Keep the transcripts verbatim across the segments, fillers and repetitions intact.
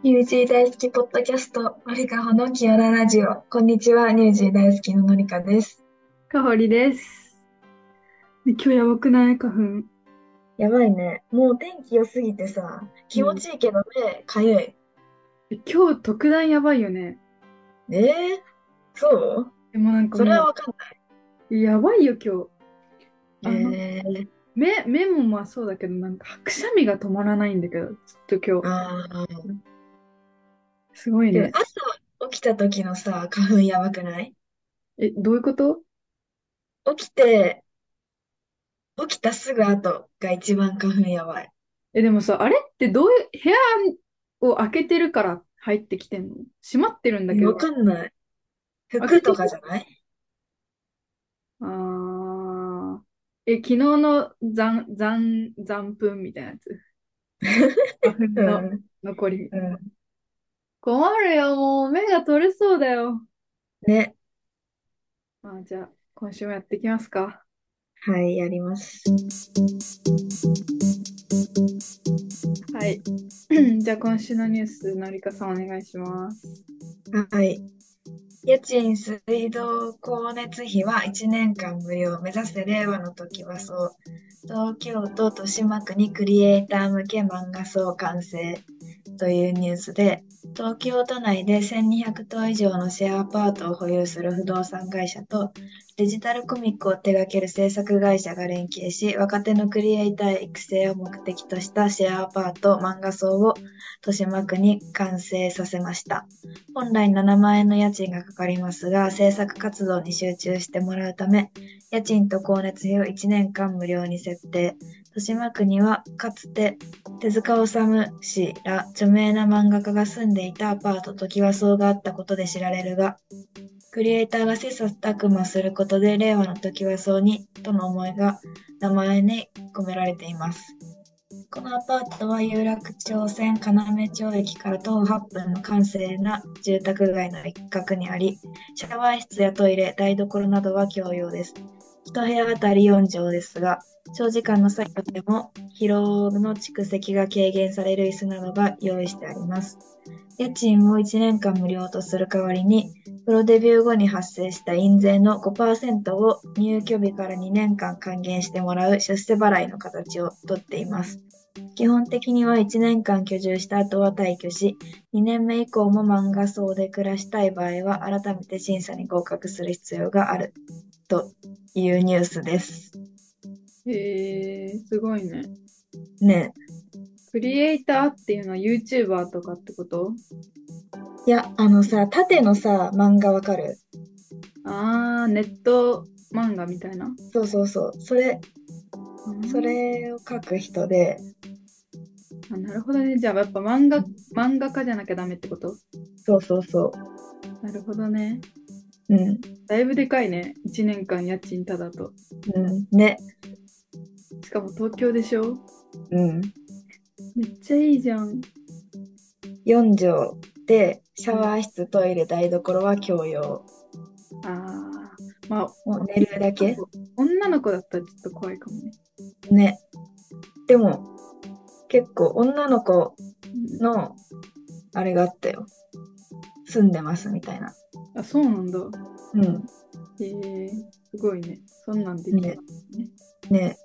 ニュージー大好きポッドキャスト、のりかほのキヨララジオ。こんにちは、ニュージー大好きののりかです。 かほりです。で今日やばくない花粉。 やばいね。もう天気良すぎてさ、気持うん。 ちいいけど目かゆい。 え今日特段やばいよね。 えー、そうでもなんかそれはもわかんなう、やばいよ今日。 い。 あの、 えー、 目、目もまあそうだけど、なんかくしゃみが止まらないんだけど、ずっと今日。 あー、 すごいでもね。 朝起きた時のさ、花粉やばくない？ え、どういうこと？ 起きて、起きたすぐ後が一番花粉やばい。 え、でもさ、あれってどういう、部屋を開けてるから入ってきてんの？閉まってるんだけど。 わかんない。服と開けてる。 かじゃない？ あー。え、昨日の残、残、残粉みたいなやつ。花粉のうん、 残り。 うん。 困るよ、もう目が取れそうだよ。 ね。 まあ、じゃあ、今週もやっていきますか。 はい、やります。 はい。じゃあ、今週のニュース、のりかさんお願いします。 はい。家賃、水道、光熱費はいちねんかん無料。目指せ令和の時はそう。東京都豊島区にクリエイター向け漫画荘完成というニュースで、東京都内でせんにひゃく棟以上のシェアアパートを保有する不動産会社と、デジタルコミックを手掛ける制作会社が連携し、若手のクリエイター育成を目的としたシェアアパート漫画荘を豊島区に完成させました。本来ななまん円の家賃がかかりますが、制作活動に集中してもらうため、家賃と光熱費をいちねんかん無料に設定。豊島区にはかつて手塚治虫氏ら著名な漫画家が住んでいたアパートトキワ荘があったことで知られるが、クリエイターが切磋琢磨することで令和のトキワ荘にとの思いが名前に込められています。このアパートは有楽町線要町駅から徒歩はっぷんの閑静な住宅街の一角にあり、シャワー室やトイレ、台所などは共用です。いち部屋あたりよん畳ですが、長時間の作業でも疲労の蓄積が軽減される椅子などが用意してあります。家賃をいちねんかん無料とする代わりに、プロデビュー後に発生した印税のごパーセントを入居日からにねんかん還元してもらう出世払いの形をとっています。基本的にはいちねんかん居住した後は退去し、にねんめ以降も漫画荘で暮らしたい場合は改めて審査に合格する必要があるというニュースです。 へえー、すごいね。 ねクリエイターっていうのは YouTuber とかってこと？ え。いや、あのさ、縦のさ、漫画わかる？ あー、ネット漫画みたいな。 そうそうそう。それ、そうん。 れを書く人で、 あ、なるほどね。じゃあ、やっぱ漫画、漫画家じゃなきゃダメってこと？ そうそうそなるほどね。 う。うん、 だいぶでかいね。いちねんかん家賃ただと。 うん、ね。 しかも東京でしょ？ うん。 めっちゃいいじゃん。 よん畳で、シャうん。 ワー室、トイレ、台所は共用。 ああ、まあ、 もう寝女るだけ。 の子女の子だったらちょっと怖いかもね。 ね。でも、結構女の子うん。 の、あれがあったよ。住んでますみたいな。 あ、そうなんだ。 うん。 へえ、すごいね。そんなんできね、 ますね。 ね、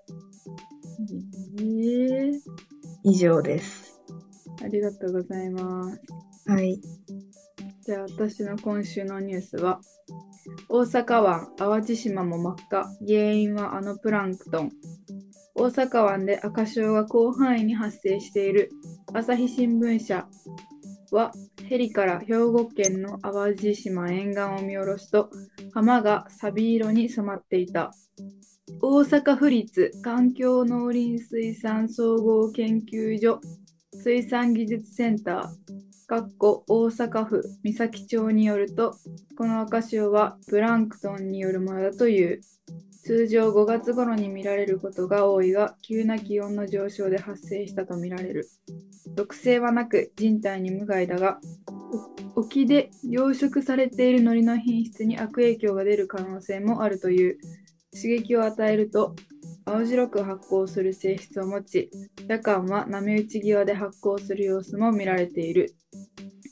へえ、 以上です。 ありがとうございます。 はい。 じゃあ、私の今週のニュースは、大阪湾、淡路島も真っ赤。原因はあのプランクトン。大阪湾で赤潮が広範囲に発生している。朝日新聞社はヘリから兵庫県の淡路島沿岸を見下ろすと浜がサビ色に染まっていた。大阪府立環境農林水産総合研究所水産技術センターかっこ大阪府三崎町によると、この赤潮はプランクトンによるものだという。通常ごがつ頃に見られることが多いが、急な気温の上昇で発生したとみられる。毒性はなく人体に無害だが、沖で養殖されている海苔の品質に悪影響が出る可能性もあるという。刺激を与えると青白く発光する性質を持ち、夜間は波打ち際で発光する様子も見られている。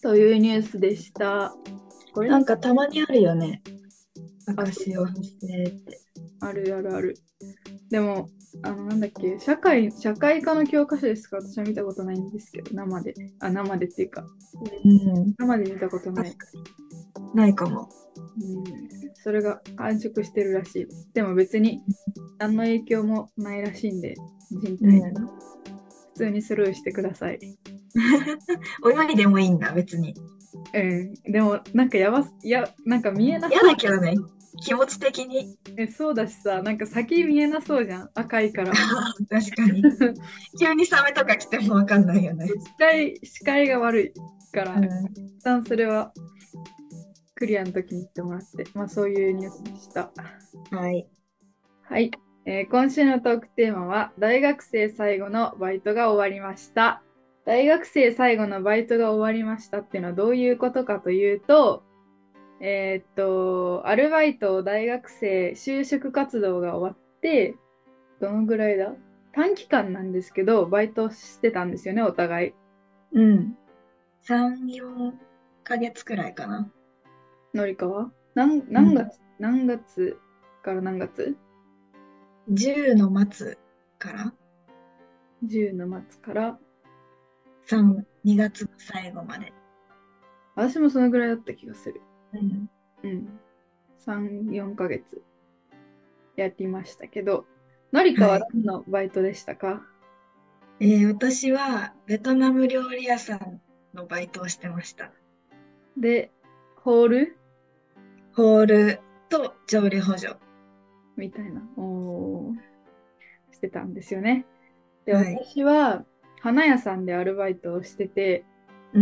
そういうニュースでした。これなんかたまにあるよね。 あ、 赤潮発生って。 あるあるある。でも、あの、なんだっけ、社会、社会科の教科書ですか？私は見たことないんですけど、生で。あ、生でっていうか、 うん。 生で見たことない。 確かに。ないかも。 うん、それが繁殖してるらしい。でも別に何の影響もないらしいんで、人体に。 うん。 普通にスルーしてください。 泳いでもいいんだ、別に。 うん。でも、なんかやばす、や、なんか見えな嫌そう。 だけどね。気持ち的に。 え、そうだしさ、なんか先見えなそうじゃん。赤いから。 確かに。急にサメとか来てもわかんないよね。 視界、視界が悪いから、 うん。 一旦それはクリアの時に言ってもらって、まあそういうニュースでした。 はい。 はい。えー今週のトークテーマは、大学生最後のバイトが終わりました。大学生最後のバイトが終わりましたっていうのはどういうことかというと、えーっと、アルバイト、大学生、就職活動が終わって、どのぐらいだ短期間なんですけど、バイトしてたんですよね、お互い。 うん。さん、よんかげつくらいかな。 のりかは何、 うん。 何月、何月から何月？ じゅうの末からじゅう の末からさん、にがつの最後まで。 私もそのぐらいだった気がする。 うん。 うん。さん、よんかげつやりましたけど、のりかははい。 何のバイトでしたか？ えー私はベトナム料理屋さんのバイトをしてました。 で、ホールホールと調理補助。 みたいな、おーしてたんですよね。で、 はい。 私は花屋さんでアルバイトをしてて、 うん。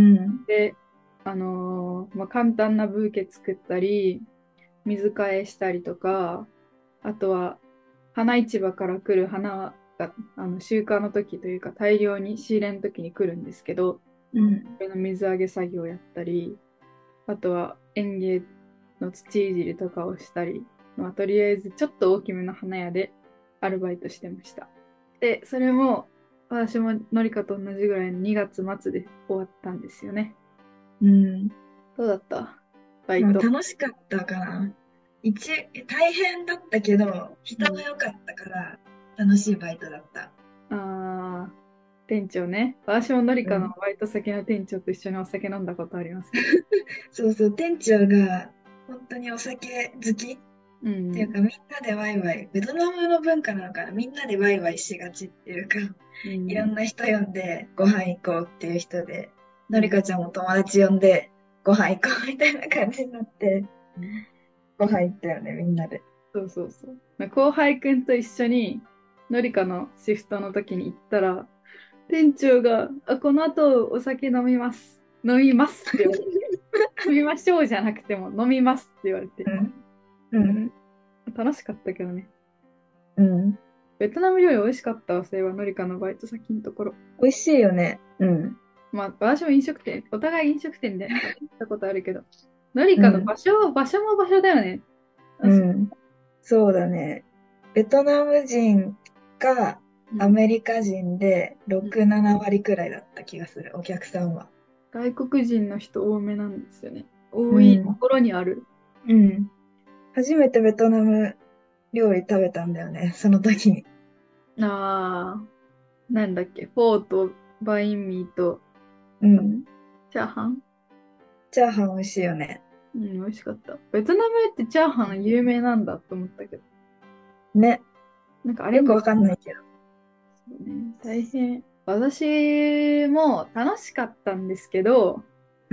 で、あのーまあ、簡単なブーケ作ったり、水替えしたりとか、あとは花市場から来る花があの集荷の時というか大量に仕入れの時に来るんですけど、 うん。 それの水揚げ作業をやったり、あとは園芸の土いじりとかをしたり、まあ、とりあえずちょっと大きめの花屋でアルバイトしてました。で、それも私ものりかと同じぐらいのにがつ末で終わったんですよね。 うん。 どうだったバイまあ、 ト？ 楽しかったかな。一、大変だったけど、人がうん。 良かったから楽しいバイトだった。 あー、店長ね。私ものりかのうん。 バイト先の店長と一緒にお酒飲んだことありますけど。 そうそう、店長が本当にお酒好きうん。 っていうか、みんなでワイワイ、ベトナムの文化なのかな、みんなでワイワイしがちっていうか、 うん。 いろんな人呼んでご飯行こうっていう人で、 うん。 のりかちゃんも友達呼んでご飯行こうみたいな感じになって、 うん、 ご飯行ったよね、みんなで。 そうそうそう。まあ後輩くんと一緒に、のりかのシフトの時に行ったら、店長が、あ、この後お酒飲みます。飲みますって言われて。飲みましょうじゃなくても、飲みますって言われて。 うん。うん。 うん、楽しかったけどね。 うん。 ベトナム料理美味しかったわ、それはのりかのバイト先のところ。 美味しいよね。うん。 まあ、私も飲食店、お互い飲食店で行ったことあるけど、のりうん。 かの場所、場所も場所だよね。あ、そうん。そうだね。ベトナム人かう、うん、 アメリカ人でろく、なな割くらいだった気がする、お客さんは。 外国人の人多めなんですよね。 う多いとん。 ころにある。 うん。初めてベトナム料理食べたんだよね、その時に。 ああ、なんだっけ、フォーとバインミーとうん。 チャーハン。 チャーハン美味しいよね。 うん、美味しかった。ベトナムってチャーハン有名なんだと思ったけど。 ね。 なんかあれも、 よくわかんないけど。 そうね、大変。私も楽しかったんですけど、 うん。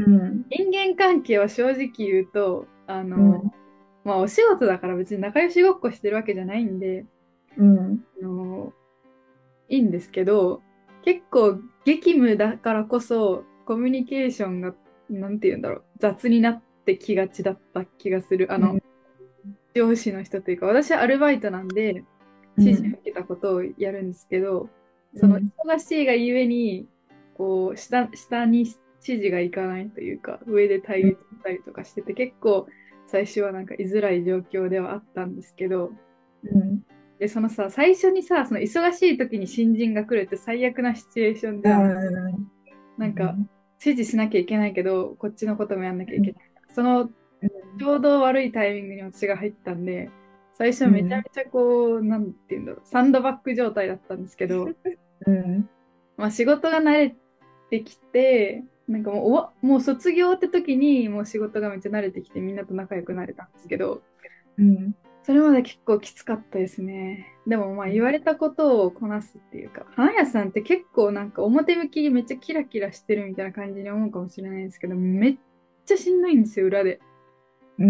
人間関係は正直言うと、あの、 うん。 まあお仕事だから別に仲良しごっこしてるわけじゃないんで、 うん。 あの、いいんですけど、結構激務だからこそコミュニケーションが、なんて言うんだろう、雑になってきがちだった気がする。あの、 うん。 上司の人というか、私はアルバイトなんで、指示をうん。 受けたことをやるんですけど、そのうん。 忙しいがゆえに、こう、下、下に指示がいかないというか、上で対立したりとかしてて、結構最初はなんか居づらい状況ではあったんですけど、 うん。 で、そのさ、最初にさ、その忙しい時に新人が来るって最悪なシチュエーションあじゃん。 ー、 なんか、 指示しなきゃいけないけど、こっちのこともやんなきゃいけない。そのうんちょうど悪いタイミングに私が入ったんで、最初めちゃめちゃこう、なんていうんだろう、サンドバッグ状態だったんですけど、 うん。 まあ仕事が慣れてきて、なんかもうおわ、もう卒業って時にもう仕事がめっちゃ慣れてきてみんなと仲良くなれたんですけど、 うん。 それまで結構きつかったですね。でもまあ言われたことをこなすっていうか、花屋さんって結構なんか表向きめっちゃキラキラしてるみたいな感じに思うかもしれないですけど、めっちゃしんどいんですよ、裏で。 うん。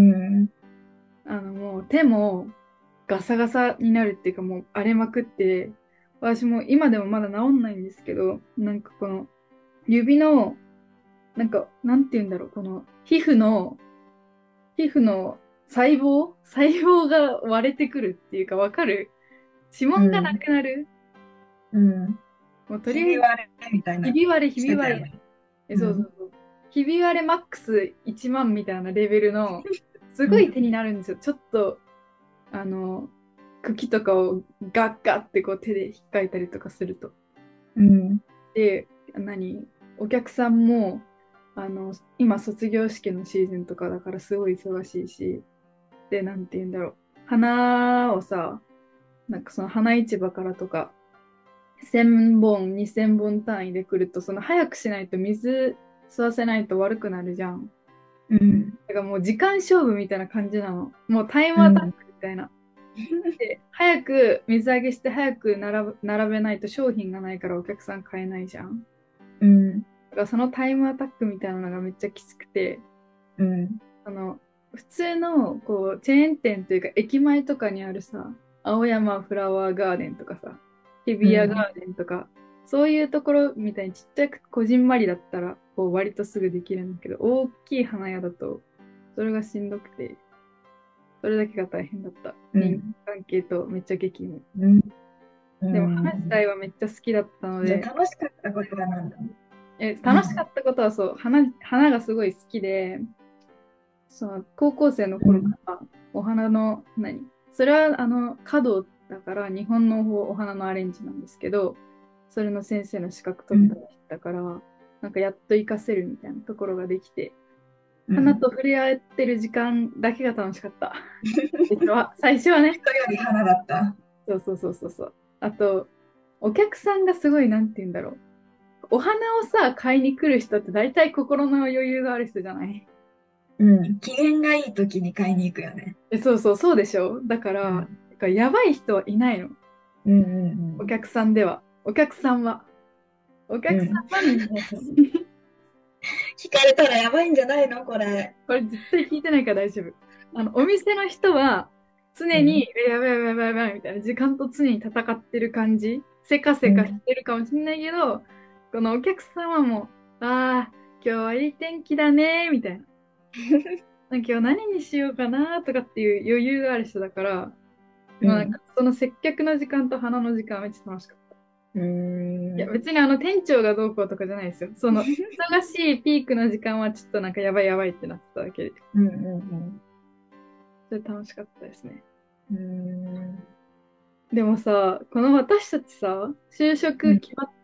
あのもう手もガサガサになるっていうかもう荒れまくって、私も今でもまだ治んないんですけど、なんかこの指の、なんかなんて言うんだろう、この皮膚の、皮膚の細胞細胞が割れてくるっていうかわかる？指紋がなうん。 くなる。 うん。 もうとりあえず、 ひび割れみたいな、 ひび割れ、ひび割れ。 してたよね。 え、 うん。 そうそうそう。ひび割れマックスいちまんみたいなレベルの、すうん。 ごい手になるんですよ。ちょっと、あの、茎とかをガッガッってこう手で引っかいたりとかすると。 うん。 で、何お客さんも、あの、今卒業式のシーズンとかだからすごい忙しいし、で、なんて言うんだろう。花をさ、なんかその花市場からとか、せんぼん、にせんぼん単位で来ると、その早くしないと水吸わせないと悪くなるじゃん。 うん。 だからもう時間勝負みたいな感じなの。もうタイムアタックうん。 みたいな。で、早く水揚げして早く並ぶ並べないと商品がないからお客さん買えないじゃん。 うん。 だからそのタイムアタックみたいなのがめっちゃきつくて、 うん。 あの、普通のこうチェーン店というか駅前とかにあるさ、青山フラワーガーデンとかさ、日比谷ガーデンとか、そういうところみたいにちっちゃくこじんまりだったらこう割とすぐできるんだけど、大きい花屋だとそれがしんどくて、それだけが大変だった。人うん。 間関係とめっちゃ激務。 うん。うでも花自ん。 体はめっちゃ好きだったのじゃあで、 楽しかったことは何だろえ、 う。うん。 楽しかったことはそう、花、花がすごい好きで、その高校生のうん。 頃からお花の何それはあの華道だから日本のお花のアレンジなんですけど、それの先生の資格取ったりしたから、なんかやっと活かせるみたいなところができて、 うん。 花と触れ合ってる時間だけが楽しかった。最初は、最初はね。 人より花だった。 そうそうそうそうそう。あと、お客さんがすごい、なんて言うんだろう。お花をさ、買いに来る人って大体心の余裕がある人じゃない？ うん。機嫌がいい時に買いに行くよね。 え、そうそう、そうでしょ？だから、なんうん。 かやばい人はいないの。 うんうんお客さんでは。お客さんは。おうん。 客さうん。 んはみんな聞かれたらやばいんじゃないのこれ。 これ絶対聞いてないから大丈夫。あの、お店の人は常に、 うん。 えやばいやばいやばいやばいみたいな時間と常に戦ってる感じ。せかせかしうん。 てるかもしれないけど、このお客さんはもう、ああ、今日はいい天気だね、みたいな。今日何にしようかなとかっていう余裕がある人だから、まあ、なんうん。 かその接客の時間と花の時間はめっちゃ楽しかった。 ういや、 ーん。 別にあの店長がどうこうとかじゃないですよ。その忙しいピークの時間はちょっとなんかやばいやばいってなってただけで。 うんうんそれ楽しかったですね。 うん。うーん。 でもさ、この私たちさ、就うん。 職決まって、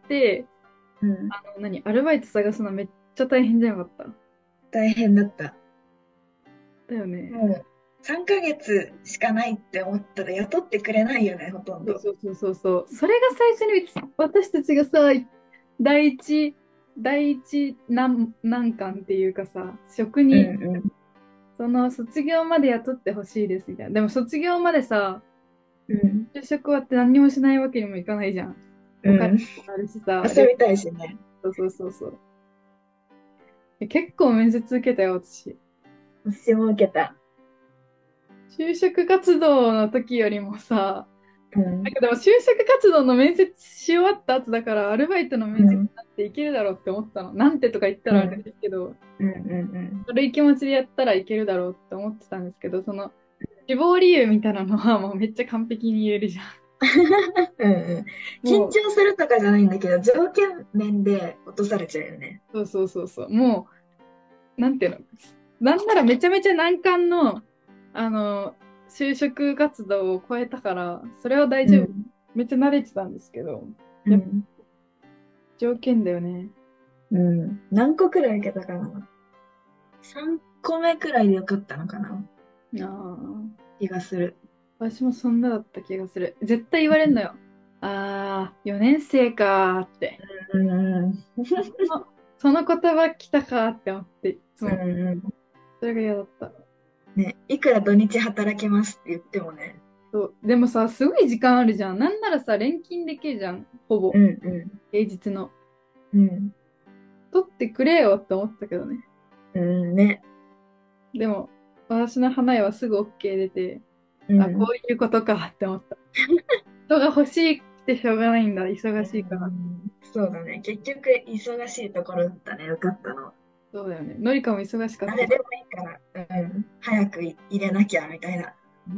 うん。 あの、何、アルバイト探すのめっちゃ大変じゃなかった？ 大変だった。 だよね。 もうさんかげつしかないって思ったら雇ってくれないよね、ほとんど。 そうそうそうそうそう。それが最初に私たちがさ、第一、第一難、難関っていうかさ、職うに、 んうん。 その卒業まで雇ってほしいですみたいな。でも卒業までさ、 うん。 就職終わって何にもしないわけにもいかないじゃん。お金うん。 もあるしさ、で、 遊びたいしね。 そうそうそうそう。え結構面接受けたよ、私。 私も受けた。 就職活動の時よりもさ、 うん。 なんかでも就職活動の面接し終わった後だから、アルバイトの面接うん。 なんていけるだろうって思ったの。なんてとか言ったらあれうん。 ですけど、 うんうん軽い気持ちでやったらいけるだろうって思ってたんですけど、その志望理由みたいなのはもうめっちゃ完璧に言えるじゃうん。うんうん。 ん。もう、 緊張するとかじゃないんだけど、条件面で落とされちゃうよね。 そうそうそうそう。もう、なんていうの、なんならめちゃめちゃ難関の、あの、就職活動を超えたから、それは大丈夫。 うん。 めっちゃ慣れてたんですけど、やっぱうん。 条件だよね。 うん。何個くらい受けたかな？ さん 個目くらいでよかったのかなああ、 気がする。 私もそんなだった気がする。絶対言われるのよ。ああ、よねん生かーって。 うん。 そのその言葉来たかーって思って、いつうも。 ん。 それが嫌だった。 ね、いくら土日働けますって言ってもね。 そう。でもさ、すごい時間あるじゃん。なんならさ、連勤できるじゃん。ほぼ。 うんう平日の。 ん。うん。 取ってくれよって思ったけどね。 うんね。 でも、私の花屋はすぐ OK 出て、あ、こうん。 ういうことかって思った。人が欲しくてしょうがないんだ。忙うしいから。 んそうだね。結局、忙しいところだったね。よかったの。 そうだよね。のりかも忙しかったし。 誰でもいいから、うん、早くい入れなきゃ、みたいな。 うん。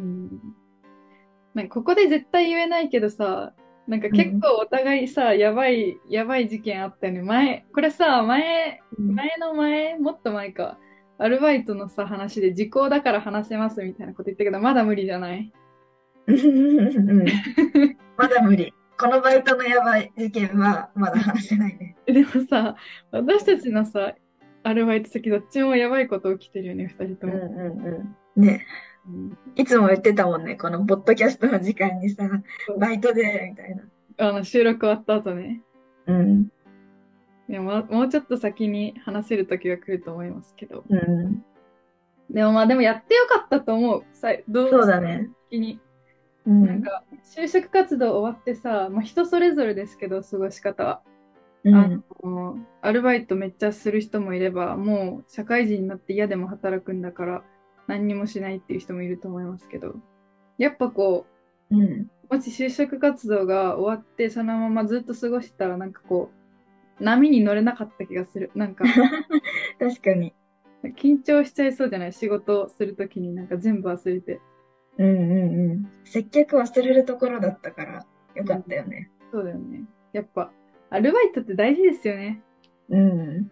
なんかここで絶対言えないけどさ、なんかうん。 結構お互いさ、やばい、やばい事件あったよね。前、これさ、前、 うん。 前の前、もっと前か。アルバイトのさ、話で時効だから話せますみたいなこと言ったけど、まだ無理じゃない？ うんまだ無理。このバイトのやばい事件はまだ話せないね。 でもさ、私たちのさ、アルバイト先どっちもやばいこと起きてるよね、二人とうんも。 うんうん。ね。 うん、 いつも言ってたもんね。このポッドキャストの時間にさ、 そうバイトで、みたいな。 あの収録終わった後ね。 うん。 でも、もうちょっと先に話せる時が来ると思いますけど。 うん。 でもまあ、でもやってよかったと思う。さ、どう、 そうだね。 的に。 うん。 なんか、就職活動終わってさ、まあ、人それぞれですけど、過ごし方は。あうん。 の、アルバイトめっちゃする人もいれば、もう社会人になって嫌でも働くんだから、何にもしないっていう人もいると思いますけど、やっぱこうん。 う、もし就職活動が終わって、そのままずっと過ごしてたら、なんかこう、波に乗れなかった気がする。なんか、 確かに。 緊張しちゃいそうじゃない？仕事をするときになんか全部忘れて。 うんうんうん。接客忘れるところだったから、よかうん、 ったよね。 そうだよね。やっぱ、アルバイトって大事ですよね。 うん。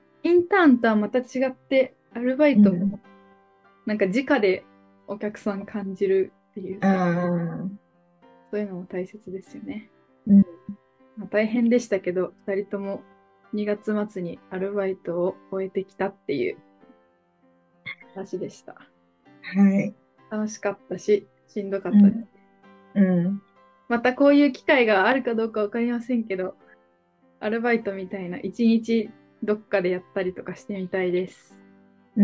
インターンとはまた違って、アルバイトもうん。 なんか直でお客さん感じるっていうあか、 あ。 そういうのも大切ですよね。 うん。 まあ、大変でしたけど、ふたりともにがつ末にアルバイトを終えてきたっていう話でした。 はい。 楽しかったし、しんどかったです。 うん。うん。 またこういう機会があるかどうかわかりませんけど、アルバイトみたいな一日どっかでやったりとかしてみたいです。 うん。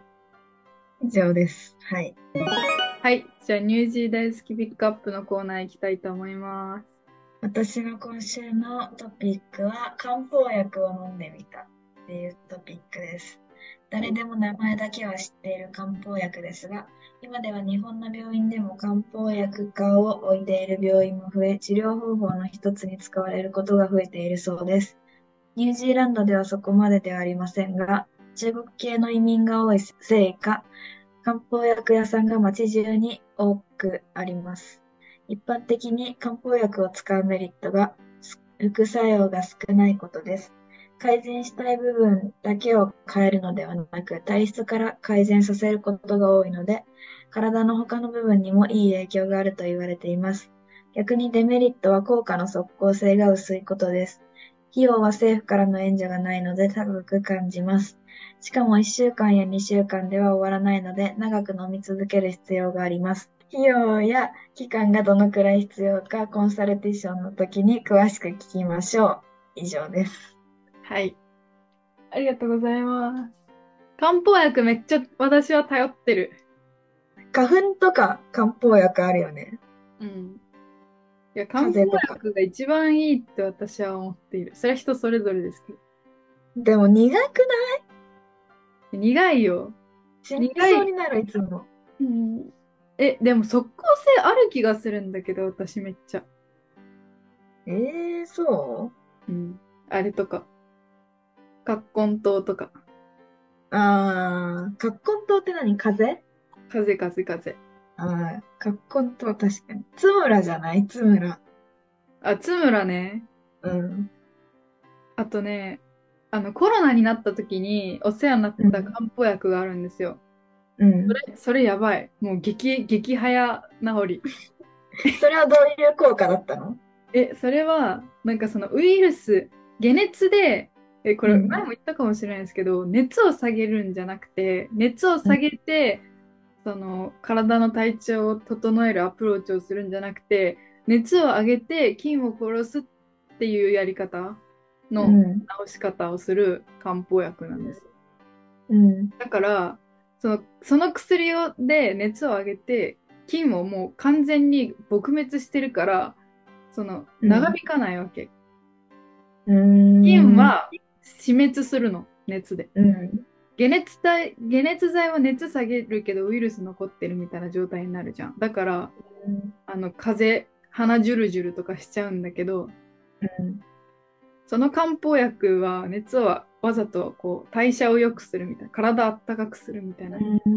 以上です。はい。 はい。じゃあ、ニュージー大好きピックアップのコーナー行きたいと思います。 私の今週のトピックは、漢方薬を飲んでみたっていうトピックです。誰でも名前だけは知っている漢方薬ですが、今では日本の病院でも漢方薬科を置いている病院も増え、治療方法の一つに使われることが増えているそうです。ニュージーランドではそこまでではありませんが、中国系の移民が多いせいか、漢方薬屋さんが街中に多くあります。一般的に漢方薬を使うメリットが副作用が少ないことです。改善したい部分だけを変えるのではなく、体質から改善させることが多いので、体の他の部分にもいい影響があると言われています。逆にデメリットは効果の即効性が薄いことです。費用は政府からの援助がないので高く感じます。しかもいっしゅうかんやにしゅうかんでは終わらないので、長く飲み続ける必要があります。費用や期間がどのくらい必要か、コンサルティションの時に詳しく聞きましょう。以上です。 はい。ありがとうございます。漢方薬めっちゃ私は頼ってる。 花粉とか漢方薬あるよね。 うん。いや、漢方風邪とか。 薬が一番いいって私は思っている。それは人それぞれですけど。 でも苦くない？ 苦いよ。 死に苦い。 そうになる、いつも。 うん。え、でも即効性ある気がするんだけど、私めっちゃ。 えー、そうん。あれとか、葛根湯とか、 うあー、葛根湯って何？風？ 風風風。 あー、葛根湯確かに。津村じゃない？津村。 あ、つむらね。 うん。 あとね、あの、コロナになった時にお世話になったうん。 漢方薬があるんですよ。 うん。 それ、それやばい。もう激、激早治り。 それはどういう効果だったの？ え、それは、なんかそのウイルス、解熱でえ、これ前うん。 も言ったかもしれないですけど、熱を下げるんじゃなくて、熱を下げて、その体の体調を整えるアプローチをするんじゃなくて、熱を上げて菌を殺すっていうやり方のうん。 治し方をする漢方薬なんです。 うん。 だから、その、その薬をで熱を上げて、菌をもう完全に撲滅してるから、そのうん。 長引かないわけ。 うん。 菌は死滅するの、熱で。 うん。 解熱剤、解熱剤は熱下げるけどウイルス残ってるみたいな状態になるじゃん。だから、 うん。 あの、風邪、鼻ジュルジュルとかしちゃうんだけど、 うん。 その漢方薬は熱はわざとこう代謝を良くするみたいな、体を温かくするみたいな。 うん。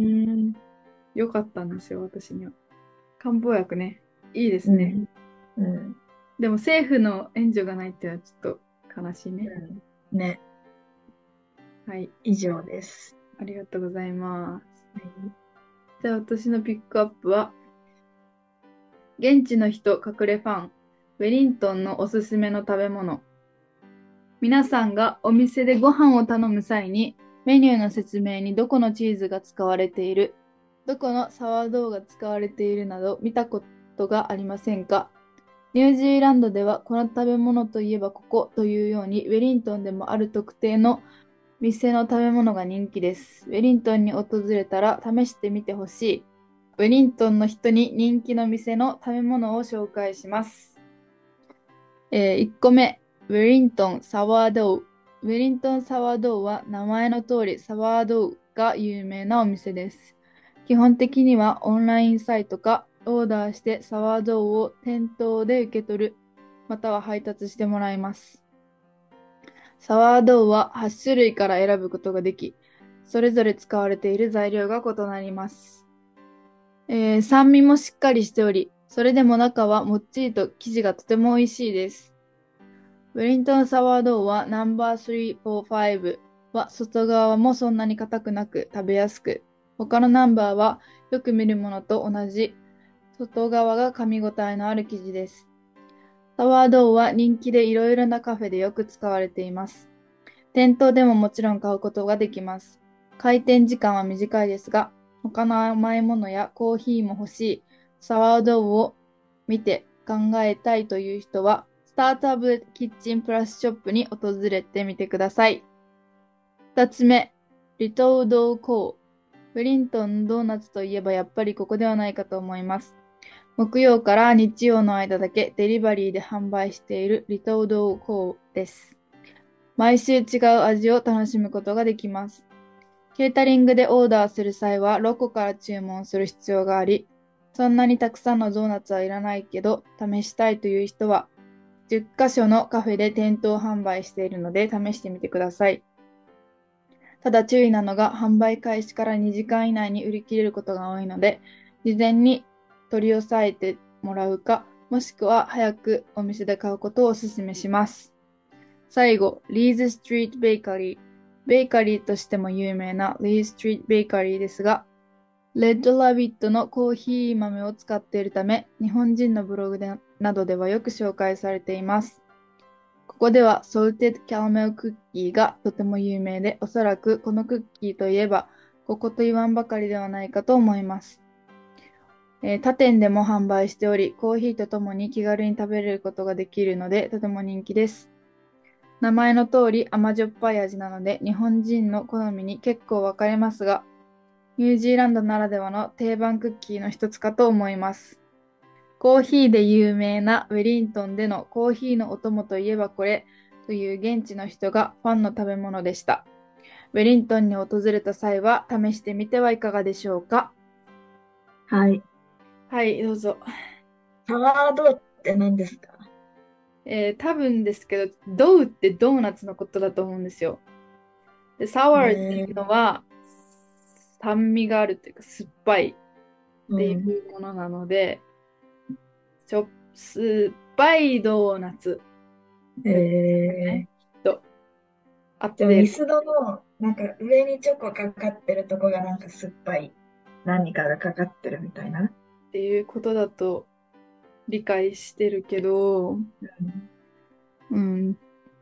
良かったんですよ、私には。漢方薬ね、いいですね。 うん。うん。 でも政府の援助がないっていうのはちょっと悲しいね。 うん。ね。 はい、 以上です。 ありがとうございます。 はい。 じゃあ私のピックアップは、現地の人隠れファン、ウェリントンのおすすめの食べ物。皆さんがお店でご飯を頼む際に、メニューの説明にどこのチーズが使われている、どこのサワードーが使われているなど見たことがありませんか？ニュージーランドではこの食べ物といえばここというように、ウェリントンでもある特定の店の食べ物が人気です。ウェリントンに訪れたら試してみてほしい。ウェリントンの人に人気の店の食べ物を紹介します。えーいっこめ、ウェリントンサワードー。ウェリントンサワードーは名前の通りサワードーが有名なお店です。基本的にはオンラインサイトかオーダーしてサワードーを店頭で受け取る、または配達してもらいます。サワードーははち種類から選ぶことができ、それぞれ使われている材料が異なります。えー酸味もしっかりしており、それでも中はもっちりと生地がとても美味しいです。ウェリントンサワードーはナンバーさん、よん、ごは外側もそんなに硬くなく食べやすく、他のナンバーはよく見るものと同じ外側が噛み応えのある生地です。サワードーは人気でいろいろなカフェでよく使われています。店頭でももちろん買うことができます。開店時間は短いですが、他の甘いものやコーヒーも欲しいサワードーを見て考えたいという人は、スタートアップキッチンプラスショップに訪れてみてください。二つ目、リトルドーコー。ウェリントンのドーナツといえばやっぱりここではないかと思います。木曜から日曜の間だけデリバリーで販売しているリトルドーコーです。毎週違う味を楽しむことができます。ケータリングでオーダーする際はろっこから注文する必要があり、そんなにたくさんのドーナツはいらないけど、試したいという人は、じゅっかしょのカフェで店頭販売しているので試してみてください。ただ注意なのが、販売開始からにじかん以内に売り切れることが多いので、事前に取り押さえてもらうか、もしくは早くお店で買うことをお勧めします。最後、リーズストリートベーカリー。ベーカリーとしても有名なリーズストリートベーカリーですが、レッドラビットのコーヒー豆を使っているため、日本人のブログでなどではよく紹介されています。ここではソルテッドキャラメルクッキーがとても有名で、おそらくこのクッキーといえば、ここと言わんばかりではないかと思います。えー他店でも販売しており、コーヒーとともに気軽に食べれることができるので、とても人気です。名前の通り甘じょっぱい味なので、日本人の好みに結構分かれますが、ニュージーランドならではの定番クッキーの一つかと思います。コーヒーで有名なウェリントンでのコーヒーのお供といえばこれという現地の人がファンの食べ物でした。ウェリントンに訪れた際は試してみてはいかがでしょうか。 はい。 はい、どうぞ。 サワードーって何ですか？ えー多分ですけど、ドウってドーナツのことだと思うんですよ。で、サワーっていうえー、 のは酸味があるというか酸っぱいっていうん。 うものなので、ちょ、酸っぱいドーナツですね。 えー、 きっと。合っじゃあミてるスドの、なんか上にチョコかかってるとこがなんか酸っぱい何かがかかってるみたいな。 っていうことだと理解してるけど、 うん。 うん。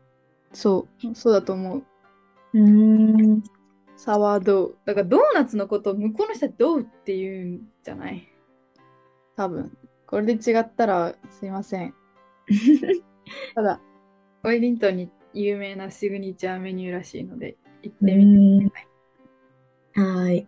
そう、そうだと思う。 うーん。 サワードー。だからドーナツのことを向こうの人はドーって言うんじゃない？多分。これで違ったらすいません。ただ、オイリントンに有名なシグニチャーメニューらしいので、行ってみてください。 はーい。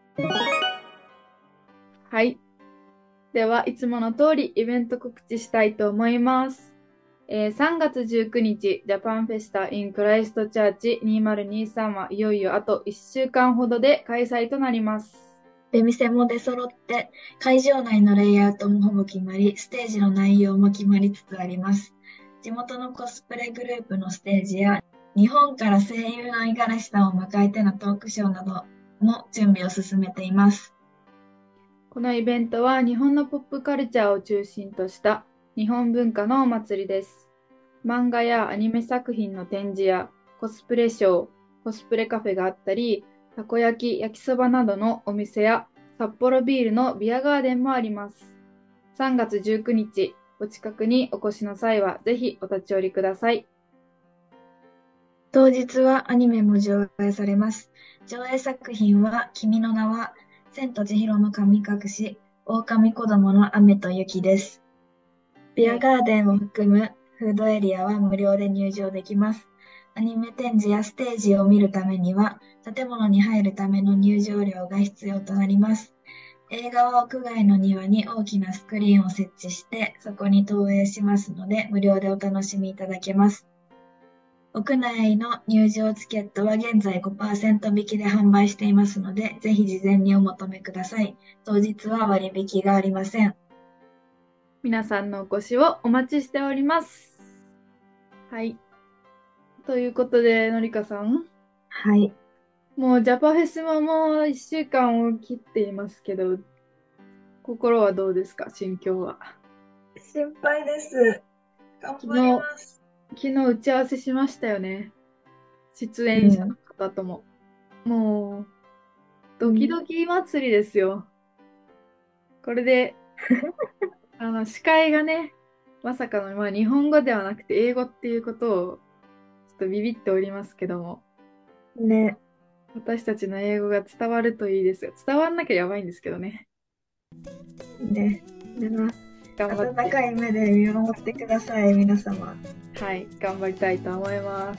はい。では、いつもの通りイベント告知したいと思います。えー、さんがつじゅうくにち、ジャパンフェスタ in クライストチャーチにせんにじゅうさんはいよいよあといっしゅうかんほどで開催となります。 出店も出揃って、会場内のレイアウトもほぼ決まり、ステージの内容も決まりつつあります。地元のコスプレグループのステージや、日本から声優の五十嵐さんを迎えてのトークショーなども準備を進めています。 このイベントは日本のポップカルチャーを中心とした日本文化のお祭りです。漫画やアニメ作品の展示やコスプレショー、コスプレカフェがあったり、たこ焼き、焼きそばなどのお店や札幌ビールのビアガーデンもあります。さんがつじゅうくにち、お近くにお越しの際はぜひお立ち寄りください。 当日はアニメも上映されます。上映作品は君の名は、千と千尋の神隠し、狼子供の雨と雪です。ビアガーデンを含むフードエリアは無料で入場できます。アニメ展示やステージを見るためには、建物に入るための入場料が必要となります。映画は屋外の庭に大きなスクリーンを設置して、そこに投影しますので、無料でお楽しみいただけます。屋内の入場チケットは現在 ごパーセント 引きで販売していますので、ぜひ事前にお求めください。当日は割引がありません。 皆さんのお越しをお待ちしております。はい。ということで、のりかさん。 はい。 もうジャパフェスももういっしゅうかんを切っていますけど、心はどうですか、心境は。 心配です。頑張ります。 昨日打ち合わせしましたよね。出演者の方とも。うん、もう、ドキドキ祭りですよ。これで、あの、司会がね、まさかの、まあ、日本語ではなくて英語っていうことを、ちょっとビビっておりますけども。 ね。 私たちの英語が伝わるといいですよ。伝わんなきゃやばいんですけどね。 ね。では、 頑張って。 温かい目で見守ってください、皆様。 はい、頑張りたいと思います。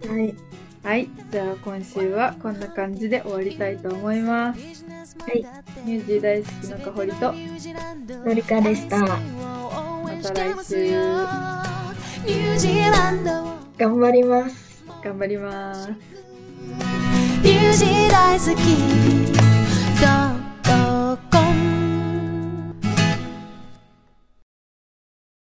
はい。 はい、じゃあ今週はこんな感じで終わりたいと思います。 はい。 ミュージー大好きのかほりとのりかでした。また来週。 頑張ります。 頑張ります。 ミュージー大好き